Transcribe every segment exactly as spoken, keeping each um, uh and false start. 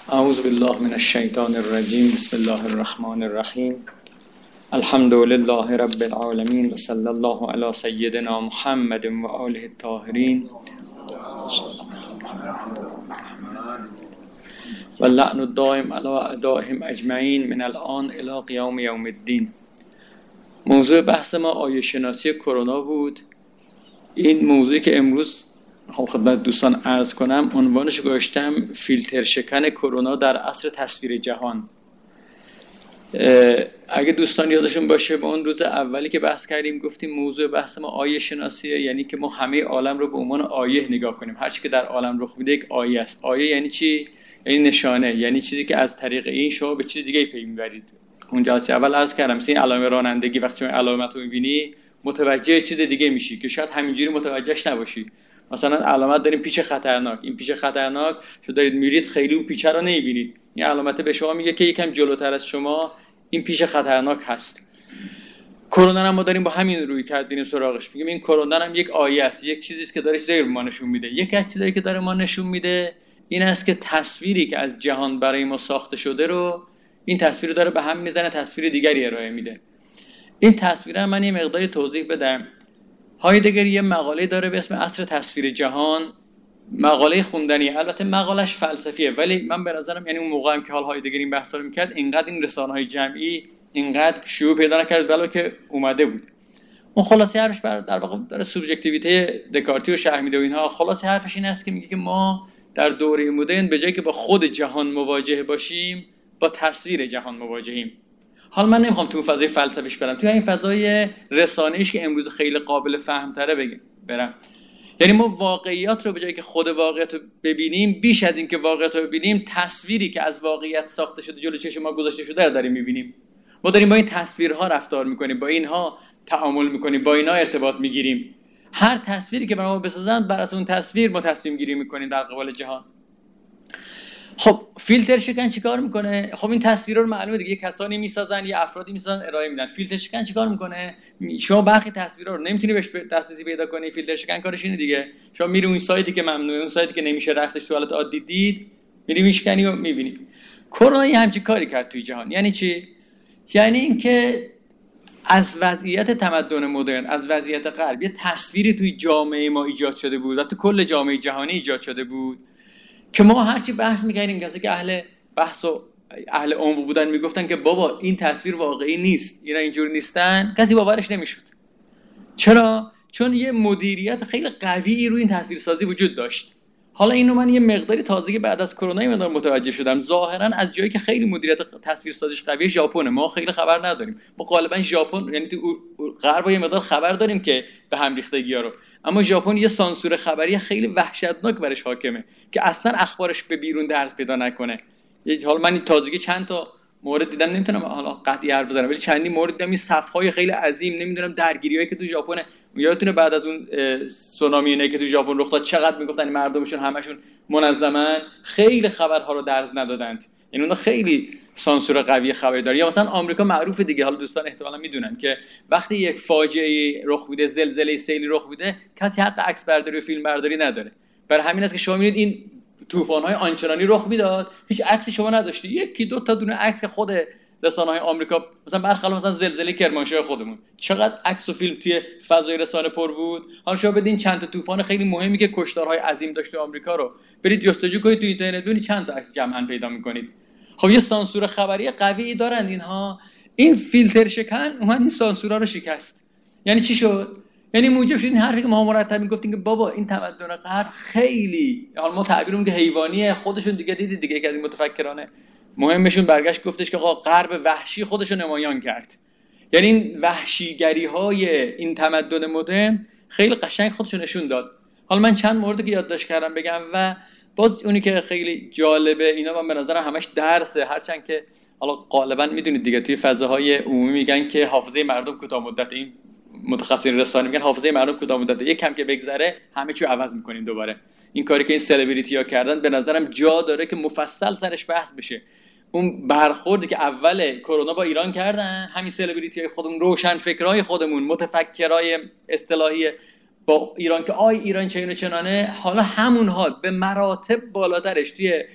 اعوذ بالله من الشیطان الرجیم. بسم الله الرحمن الرحیم. الحمد لله رب العالمین و صلی الله علی سیدنا محمد و آله الطاهرین و اللعن الدائم علی اعدائهم اجمعین من الان الی قیام یوم الدین. موضوع بحث ما آیه شناسی کرونا بود. این موضوعی که امروز خب خدمت دوستان عرض کنم عنوانش گذاشتم فیلتر شکن کرونا در عصر تصویر جهان. اگه دوستان یادشون باشه با اون روز اولی که بحث کردیم گفتیم موضوع بحث ما آیه شناسیه، یعنی که ما همه عالم رو به عنوان آیه نگاه کنیم. هر چی که در عالم رخ میده یک آیه است. آیه یعنی چی؟ یعنی نشانه، یعنی چیزی که از طریق این شما به چیز دیگه پی میبرید. اون جلسه اول عرض کردم این علامه رانندگی وقتی شما علامت رو میبینی متوجه چیز دیگه میشی که شاید همینجوری متوجهش نباشی. مثلا علامت داریم پیچ خطرناک، این پیچ خطرناک شو دارید میرید خیلی اون پیچ رو نمیبینید، این علامت به شما میگه که یکم جلوتر از شما این پیچ خطرناک هست. کرونا هم ما داریم با همین روی کرد ببینیم سراغش، میگیم این کرونا هم یک آیه است، یک چیزی است که داره چیزی ما نشون میده. یک از چیزایی که داره ما نشون میده این است که تصویری که از جهان برای ما ساخته شده رو این تصویر داره به هم میزنه، تصویر دیگری ارائه میده. این تصویر من یه مقداری توضیح بدم. هایدگر یه مقاله داره به اسم عصر تصویر جهان، مقاله خوندنیه، البته مقالش فلسفیه، ولی من به نظرم یعنی اون موقع هم که حال هایدگر این بحثا رو میکرد اینقدر این رسانه‌های جمعی اینقدر شیوع پیدا نکرد بلا که اومده بود. اون خلاصه حرفش بر در واقع داره سوبژکتیویته دکارتی و شرح میده و اینها. خلاصه حرفش این است که میگه که ما در دوره مدرن به جای که با خود جهان مواجه باشیم با تصویر جهان مواجهیم. حالا من نمیخوام تو فضای فلسفیش برم، تو این فضای رسانه‌ایش که امروز خیلی قابل فهم‌تره بگم برم. یعنی ما واقعیات رو به جایی که خود واقعیت رو ببینیم، بیش از این که واقعیت رو ببینیم تصویری که از واقعیت ساخته شده جلوی چشم ما گذاشته شده رو داریم می‌بینیم. ما داریم با این تصویرها رفتار می‌کنیم، با اینها تعامل می‌کنیم، با اینها ارتباط می‌گیریم. هر تصویری که برای ما بسازن بر اساس اون تصویر ما تصمیم گیری می‌کنیم در قبال جهان. خب فیلتر شکن چیکار میکنه؟ خب این تصویرها رو معلومه دیگه، کسانی میسازن، یه افرادی میسازن ارائه میدن. فیلتر شکن چیکار میکنه؟ شما برخی تصویرها رو نمیتونی بهش دسترسی پیدا کنی. فیلتر شکن کارش اینه دیگه، شما میری اون سایتی که ممنوعه، اون سایتی که نمیشه رفتش تو حالت عادی دید، میری میشکنی و میبینی. کرونا یه همچین کاری کرد توی جهان. یعنی چی؟ یعنی اینکه از وضعیت تمدن مدرن، از وضعیت غرب یه تصویری توی جامعه ما ایجاد شده بود و تو کل جامعه جهانی ایجاد شده بود که ما هرچی بحث می‌کردیم کسی که اهل بحث و اهل عمق بودن میگفتن که بابا این تصویر واقعی نیست، اینا اینجوری نیستن، کسی باورش نمیشد. چرا؟ چون یه مدیریت خیلی قوی روی این تصویرسازی وجود داشت. حالا اینو من یه مقداری تازگی بعد از کرونا یه مقدار متوجه شدم. ظاهرا از جایی که خیلی مدیریت تصویرسازیش قویه ژاپنه، ما خیلی خبر نداریم. ما غالبا ژاپن یعنی تو غرب یه مقدار خبر داریم که به هم ریختگی‌ها رو، اما ژاپن یه سانسور خبری خیلی وحشتناک برش حاکمه که اصلا اخبارش به بیرون درز پیدا نکنه. حالا من تازگی چند تا مورد دیدم، نمیتونم حالا قطعی حرف بزنم ولی چندی مورد دیدم این صف‌های خیلی عظیم، نمیدونم درگیریایی که تو ژاپن، یادتونه بعد از اون سونامی اینه که تو ژاپن رخ داد چقدر میگفتن مردمشون همشون منظمن، خیلی خبرها رو درز ندادند. یعنی اونا خیلی سانسور قوی خبری داره. یا مثلا آمریکا معروفه دیگه، حالا دوستان احتمالاً میدونن که وقتی یک فاجعه رخ میده، زلزله سیلی رخ میده، کسی حق عکس برداری و فیلم برداری نداره. برای همین است که شما میبینید این طوفان‌های آنچنانی رخ میداد هیچ عکسی شما نداشتی، یکی دو تا دونه عکس خود رسانه‌های آمریکا، مثلا برخلاف مثلا زلزله کرمانشاه خودمون چقدر عکس و فیلم توی فضای رسانه پر بود. حالا شما بدین چند تا طوفان خیلی مهمی که کشتارهای عظیم داشته آمریکا رو برید جستجو کنید تو اینترنت، ببینید چند تا عکس جمعاً پیدا می‌کنید. خب یه سانسور خبری قوی دارن اینها. این فیلتر شکن اومد این سانسورا رو شکست. یعنی چی شد؟ یعنی موجب شد این حرفی که ما مرتب میگفتیم که بابا این تمدن غرب خیلی، حالا ما تعبیرمون که حیوانیه، خودشون دیگه دیدید دیگه که از این متفکرانه مهمشون برگشت گفتش که آقا غرب وحشی خودشو نمایان کرد. یعنی این وحشیگری‌های این تمدن مدرن خیلی قشنگ خودشو نشون داد. حالا من چند موردی که یادداشت کردم بگم و باز اونی که خیلی جالبه، اینا من به نظرم همش درسه، هرچند که حالا غالبا میدونید دیگه توی فضاهای عمومی میگن که حافظه مردم کوتاه مدت، این متخصصین رسانه میگن حافظه مردم کوتاه مدته، یک کم که بگذره همه چی عوض میکنیم دوباره. این کاری که این سلبریتی ها کردن به نظرم جا داره که مفصل سرش بحث بشه. اون برخوردی که اول کرونا با ایران کردن، همین سلبریتی های خودمون، روشن فکرای خودمون، متفکرای اصطلاحی با ایران که آی ایران چه اینو چنانه، حالا همون حال به مراتب بالاترش توی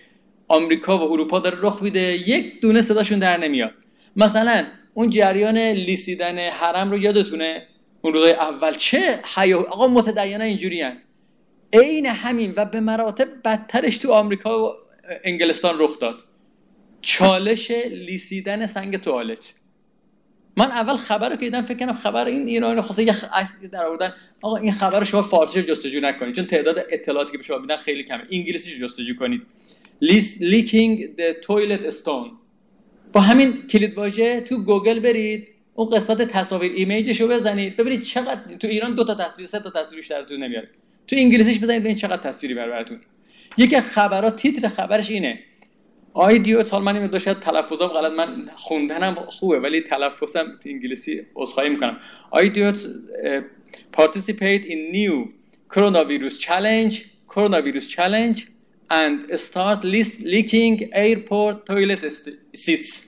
آمریکا و اروپا داره رخ میده، یک دونه صداشون در نمیاد. مثلا اون جریان لیسیدن حرم رو یادتونه اون روزای اول چه حیا، آقا متدینا اینجوریان. عین همین و به مراتب بدترش تو آمریکا و انگلستان رخ داد، چالش لیسیدن سنگ توالت. من اول خبر رو که دیدم فکر کنم خبر این ایران خواسته یه اصلی در آوردن، آقا این خبر رو شما فارسیش جستجو نکنید چون تعداد اطلاعاتی که به شما میدن خیلی کمه، انگلیسیش جستجو کنید. leaking the toilet stone، با همین کلیدواژه تو گوگل برید اون قسمت تصاویر ایمیجش رو بزنید ببینید چقدر تو ایران دو تا تصویر سه تا تصویر بیشترتون نمیاره، تو انگلیسیش بزنید ببینید چقدر تصویری بر براتون. یکی خبرات تیتر خبرش اینه آیدیو تال، من اینو شاید تلفظم غلط، من خوندنم خوبه ولی تلفظم تو انگلیسی عذرخواهی میکنم. آیدیو participate in new coronavirus challenge coronavirus challenge and start leaking airport toilet seats.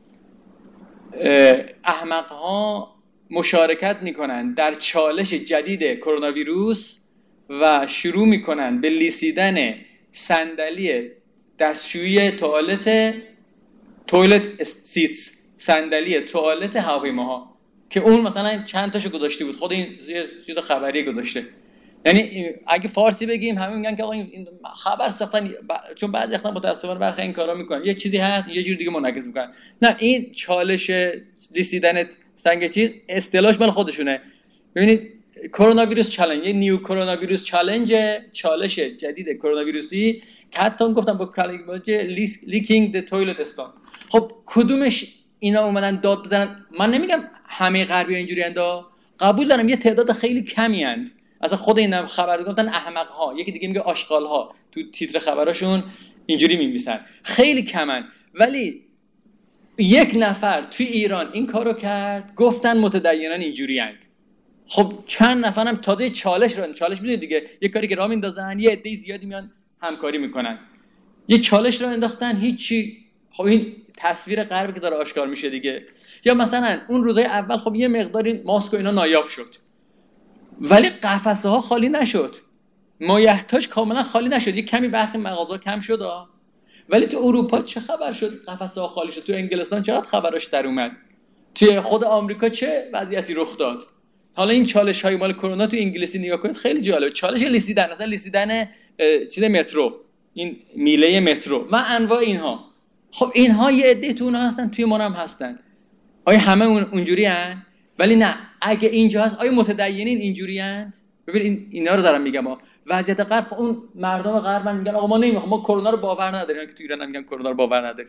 احمق ها مشارکت میکنن در چالش جدید کرونا ویروس و شروع میکنن به لیسیدن صندلی دستشویی توالت توالت سیتس، صندلی توالت هواپیماها که اون مثلا چند تاشو گذاشته بود، خود این چیز خبری گذاشته. یعنی اگه فارسی بگیم همه میگن که آقا این خبر ساختن، چون بعضی وقتا متأسفانه برخی این کارا میکنن، یه چیزی هست یه جور دیگه منعکس میکنن. نه، این چالش لیسیدن سنگ چیز اصطلاحش مال خودشونه. ببینید کرونا ویروس چالش، یه نیو کرونا ویروس چالش، چالش جدید کرونا ویروسی که حتی گفتم با کلمه لیکینگ د تویلت استون. خب کدومش اینا اومدن داد بزنن؟ من نمیگم همه غربی اینجوری اندا، قبول دارم یه تعداد خیلی کمی اند. اصلا خود اینا خبر گفتن احمق ها، یکی دیگه میگه آشغال ها، تو تیتر خبراشون اینجوری می‌نویسن، خیلی کمن. ولی یک نفر توی ایران این کارو کرد، گفتن متدینان اینجوری اند. خب چند نفرم تازه چالش رو چالش میدونید دیگه، یه کاری که راه میندازن یه عده زیادی میان همکاری میکنن، یه چالش رو انداختن هیچی. خب این تصویر غربی که داره آشکار میشه دیگه. یا مثلا اون روزای اول خب یه مقداری ماسک و اینا نایاب شد ولی قفسه ها خالی نشد، مایحتاج کاملا خالی نشد، یه کمی برخی مغازه کم شد ها. ولی تو اروپا چه خبر شد قفسه ها خالی شد؟ تو انگلستان چقدر خبراش در اومد؟ توی خود آمریکا چه وضعیتی رخ داد؟ حالا این چالش های مال کرونا تو انگلیسی نگاه کنید خیلی جالبه. چالش لیسیدن، مثلا لیسیدن چیز مترو، این میله مترو و انواع اینها. خب اینها یه عده تو اونها هستن، توی ما هم هستن. آیا همه اون اونجوری ان؟ ولی نه، اگه اینجا هست آیا متدینین اینجوری اند؟ ببین این اینا رو دارم میگم ها. وضعیت غرب، اون مردم غرب من میگن آقا ما نمیخوام، ما کرونا رو باور نداریم، که تو ایران میگن کرونا رو باور نداریم.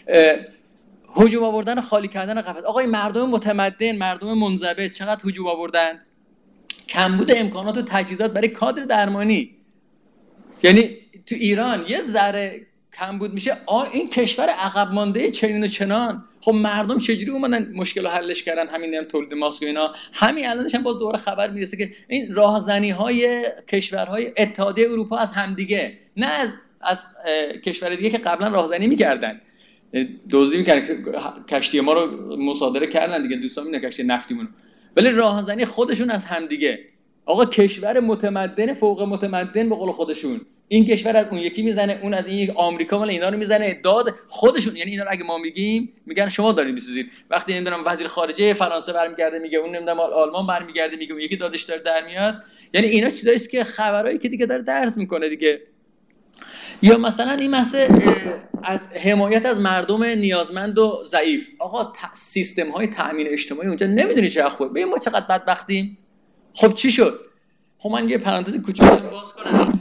هجوم آوردن، خالی کردن قفس. آقا این مردم متمدن، مردم منضبط چقدر هجوم آوردن؟ کمبود امکانات و تجهیزات برای کادر درمانی. یعنی تو ایران یه ذره کمبود میشه، آ این کشور عقب مانده چنین و چنان. خب مردم چجوری اومدن مشکل رو حلش کردن؟ همین هم تولید ماسک و اینا. همین الانش هم باز دوباره خبر میرسه که این راهزنی‌های کشورهای اتحادیه اروپا از همدیگه، نه از از کشور دیگه که قبلا راهزنی میکردن، دزدی میکردن، کشتی ما رو مصادره کردن دیگه، دوستان میگن کشتی نفتیمون، ولی راهزنی خودشون از همدیگه. آقا کشور متمدن فوق متمدن به قول خودشون، این کشور از اون یکی میزنه، اون از این یک، آمریکا مال اینا رو میزنه، داد خودشون. یعنی اینا رو اگه ما میگیم میگن شما دارین میسوزید. وقتی نمیدونم وزیر خارجه فرانسه برمیگرده میگه، اون نمیدونم آلمان برمیگرده میگه، اون یکی دادش داره در میاد. یعنی اینا چیزایی است که خبرایی که دیگه داره درس میکنه دیگه. یا مثلا این مسئله از حمایت از مردم نیازمند و ضعیف. آقا سیستم های تامین اجتماعی اونجا نمیدونی چه خوبه. ببین ما چقدر بدبختیم. خب چی شد؟ خب من یه پرانتز کوچیک باز کنم.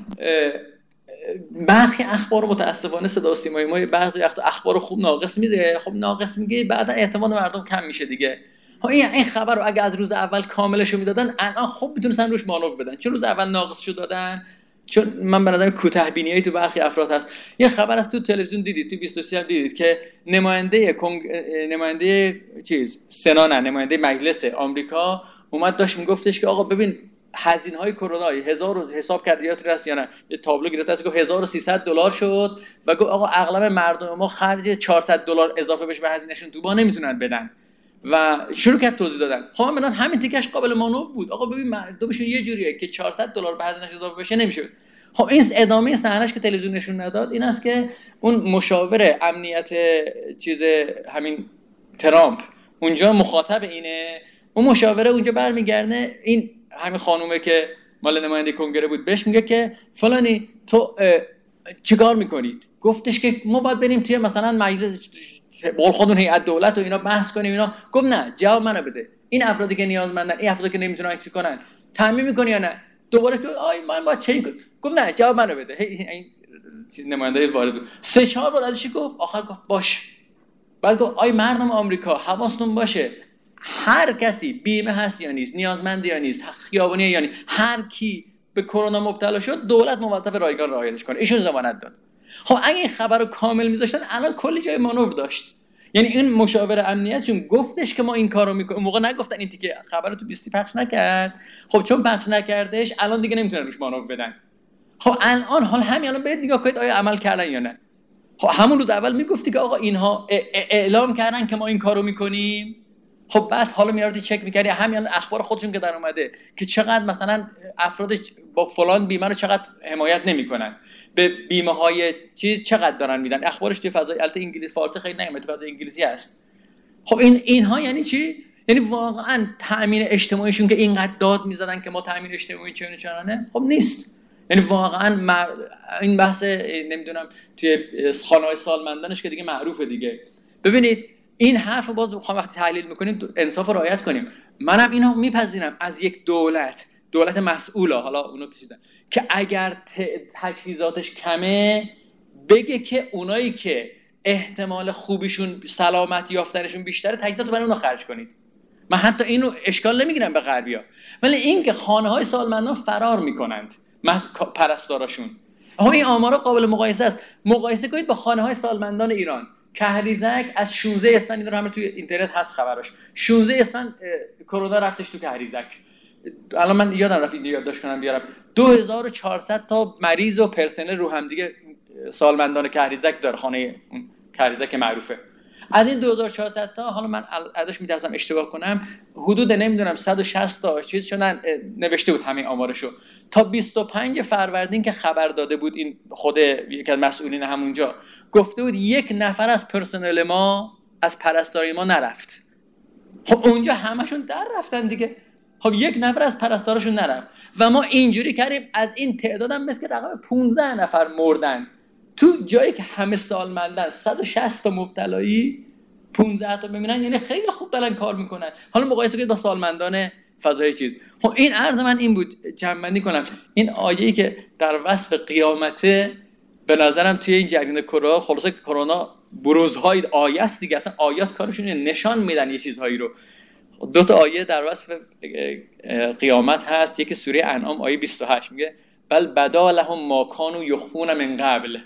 برخی اخبار متاسفانه صدا و سیمای ما بعضی وقت اخبار خوب ناقص میده. خب ناقص میگه بعدا اعتماد مردم کم میشه دیگه. ها این این خبر رو اگه از روز اول کاملش رو میدادن الان خوب میتونستن روش مانور بدن. چون روز اول ناقص شو دادن. چون من به نظر کوتاه بینیایی تو برخی افراد هست. یه خبر از تو تلویزیون دیدید، تو بیست و سه هم دیدید که نماینده کنگ... نماینده چیز سنا نه نماینده مجلس آمریکا اومد داشت میگفتش که آقا ببین هزینه‌های کرونا هزار حساب کرد یادتون هست یا نه؟ یه تابلو گرفت است که هزار و سیصد دلار شد و گفت آقا اغلب مردم ما خرج چهارصد دلار اضافه بشه به هزینه‌شون تو با نمیتونن بدن و شروع کرد توضیح دادن. خب من همین تیکش قابل مانور بود. آقا ببین مردمشون یه جوریه که چهارصد دلار به هزینه‌اش اضافه بشه نمیشه. خب این ادامه صحنه‌اش که تلویزیون نشون نداد این است که اون مشاور امنیت چیز همین ترامپ اونجا مخاطب اینه، اون مشاوره اونجا برمیگرده این همین خانومه که مال نماینده کنگره بود بهش میگه که فلانی تو چیکار میکنید؟ گفتش که ما باید بریم توی مثلا مجلس بقول خودمون هیئت دولت و اینا بحث کنیم اینا. گفت نه جواب منو بده، این افرادی که نیازمندن، این افرادی که نمیتونن عکس کنن تامین میکنی یا نه؟ دوباره گفت آی من با چه گفت نه جواب منو بده. این نماینده وارد بود سه چهار بار ازش گفت، آخر گفت باش. بعد گفت آی مردم آمریکا حواستون باشه هر کسی بیمه هست یا نیست، نیازمند یا نیست، خیابانی یا نیست، هر کی به کرونا مبتلا شد دولت موظف رایگان رعایتش کنه. ایشون ضمانت داد. خب اگه این خبر رو کامل میذاشتن الان کلی جای مانور داشت. یعنی این مشاور امنیتشون گفتش که ما این کارو میکنیم، موقع نگفتن این تیکه خبر رو تو بیستی پخش نکرد. خب چون پخش نکردش الان دیگه نمیتونن روش مانور بدن. خب الان حال همین الان برید نگاه کنید آیا عمل کردن یا نه. خب همون روز اول میگفتی که آقا اینها اعلام کردن که ما این کارو میکنیم. خب بعد حالا میارتی چک می‌کردی همین اخبار خودشون که در اومده که چقدر مثلا افراد با فلان بیمه رو چقدر حمایت نمی‌کنن، به بیمه‌های چیز چقدر دارن میدن، اخبارش توی فضای البته انگلیسی فارسی خیلی نمیاد، تو فضای انگلیسی هست. خب این اینها یعنی چی؟ یعنی واقعا تأمین اجتماعیشون که اینقدر داد می‌زدن که ما تأمین اجتماعی چونه چنانه، خب نیست. یعنی واقعا مر... این بحث نمیدونم توی خانه‌های سالمندانش که دیگه معروفه دیگه. ببینید این حرف رو باز بخوام وقتی تحلیل میکنیم انصاف رو رعایت کنیم. منم اینو میپذیرم از یک دولت، دولت مسئوله، حالا اونو کشیدن که اگر تجهیزاتش کمه بگه که اونایی که احتمال خوبیشون سلامت یافتنشون بیشتره تجهیزات رو برای اونا خرج کنید. من حتی اینو اشکال نمیگیرم به غربیا، ولی این که خانه‌های سالمندان فرار میکنند پرستاراشون، آها این آمارا قابل مقایسه است. مقایسه کنید با خانه‌های سالمندان ایران. کهریزک از شانزده اسفند، این رو همه توی اینترنت هست خبرش، شانزده اسفند کرونا رفتش تو کهریزک. الان من یادم رفت اینو یادداشت کنم بیارم. دو هزار و چهارصد تا مریض و پرسنل رو هم دیگه سالمندان کهریزک داره، خانه اون کهریزک معروفه. از این دو هزار و چهارصد تا حالا من عددش میتونم اشتباه کنم حدود نمیدونم صد و شصت تا چیز شدن، نوشته بود همین آمارشو. تا بیست و پنج فروردین که خبر داده بود این خود یک از مسئولین همونجا گفته بود یک نفر از پرسنل ما از پرستاری ما نرفت. خب اونجا همشون در رفتن دیگه. خب یک نفر از پرستارشون نرفت و ما اینجوری کردیم از این تعدادم مثل رقم پانزده نفر مردن تو جایی که همه سالمندن، صد و شصت تا مبتلایی پانزده تا ببینن، یعنی خیلی خوب دارن کار میکنن. حالا مقایسه کنید با سالمندان فضای چیز. خب این عرض من این بود، جمع‌بندی کنم این آیه‌ای که در وصف قیامته به نظرم توی این جریان کرونا، خلاصه کرونا بروزهای آیه است دیگه، اصلا آیات کارشون نشان میدن یه چیزهایی رو. دو تا آیه در وصف قیامت هست، یکی سوره انعام آیه بیست و هشت میگه بل بدا لهم ما کانوا یخفون من قبل،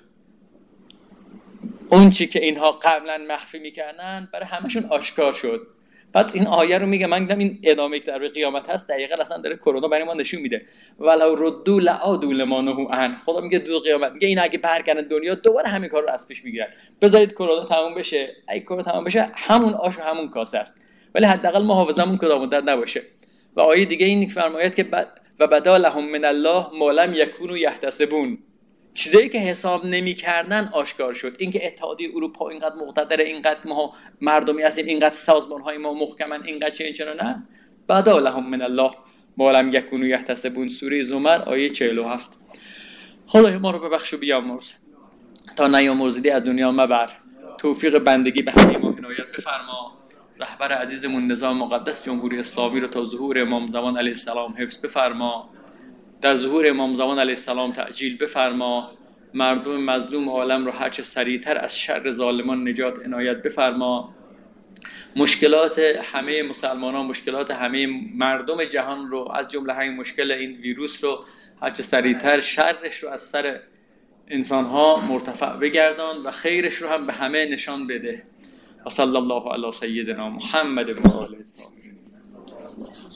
اون چی که اینها قبلا مخفی میکردن برای همشون آشکار شد. بعد این آیه رو میگه، من دیدم این ادامه که در قیامت هست دقیقاً اصلا داره کرونا برای ما نشون میده. ولو ردوا لعادوا لما نهوا عنه. خدا میگه دو قیامت میگه این اگه برگردن دنیا دوباره همین کار رو از پیش میگیرن. بذارید کرونا تموم بشه، اگه کرونا تموم بشه همون آش و همون کاسه است، ولی حداقل ما حافظمون کدام مدت نباشه. و آیه دیگه این فرمایت که و بدا لهم من الله ما لم یکونوا یحتسبون، چیزایی که حساب نمی‌کردن آشکار شد. اینکه اتحادیه اروپا اینقدر مقتدره، اینقدر ما مردمی هستیم، اینقدر سازمان‌های ما محکمن، اینقدر چه این چنان است. بدا لهم من الله ما لم یکونوا یحتسبون، سوره زمر آیه چهل و هفت. خدای ما رو ببخش و بیامرز، تا نیامرزیدی از دنیا مبر، توفیق بندگی به همه ما عنایت بفرما. رهبر عزیزمون نظام مقدس جمهوری اسلامی رو تا ظهور امام زمان علیه السلام حفظ بفرما، در ظهور امام زمان علیه السلام تعجیل بفرما. مردم مظلوم عالم رو هرچه سریعتر از شر ظالمان نجات عنایت بفرما. مشکلات همه مسلمانان، مشکلات همه مردم جهان رو از جمله همین مشکل این ویروس رو هرچه سریعتر شرش رو از سر انسان‌ها مرتفع بگردان و خیرش رو هم به همه نشان بده. و صلی الله علی سیدنا محمد و آله الطاهرین.